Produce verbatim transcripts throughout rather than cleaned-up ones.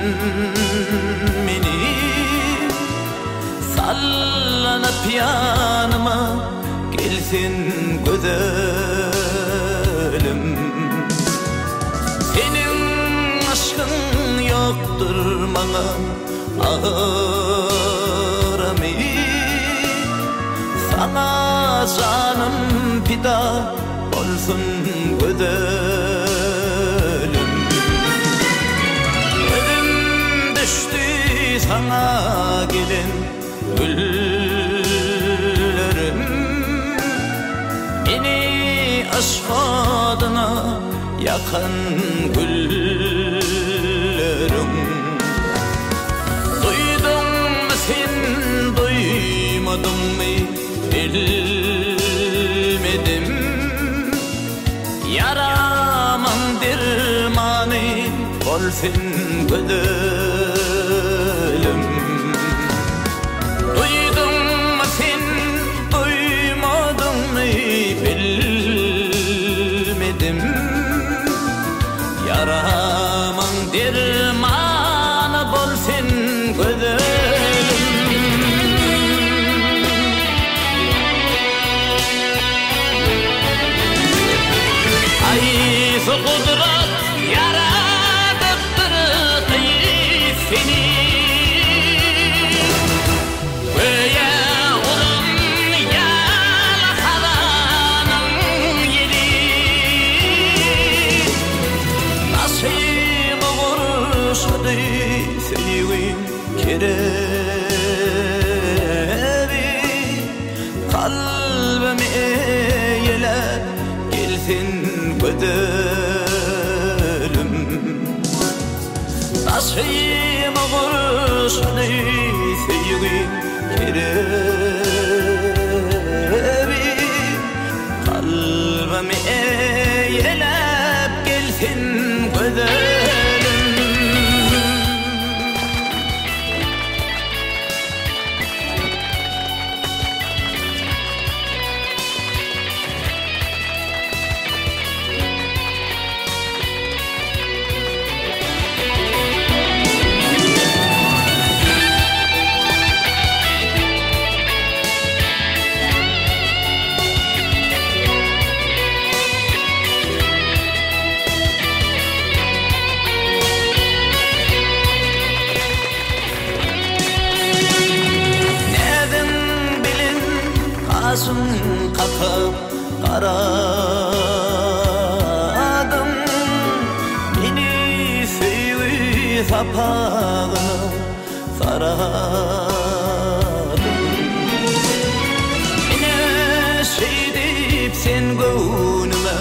meni sallanıp yanıma gelsin güzelim. Senin aşkın yoktur bana ağrami, sana canım fida olsun güzelim. Özüm düştü sana gelin güllerim, beni aşk adına yakan güllerim. Duydun mu sen, duymadın mı bilmedim. Yaramın dermanı olsun güzelim. Duydun mu sen, duymadın mı bilmedim. Yaramın dermanı olsun güzelim. Ay su kudret yaratıktır seni, böyle ulum yala havanın yeri. Nasip vuruşdu sevgin kerevi, kalbimi eğiler gelsin güzelim. Nasip vuruşdu sevgin kerevi, kalbimi eğiler gelsin güzelim. Asım kakıp karadım, beni sevi sapağını saradım. Yine şey deyip sen gönlüme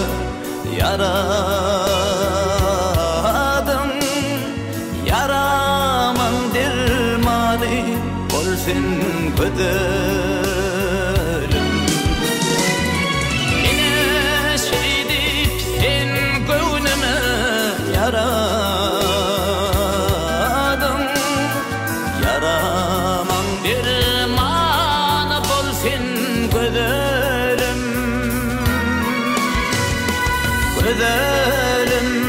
yaradım. Yaramın dermanı olsun güzelim. Yaradım, yaramın dermanı olsun güzelim, güzelim.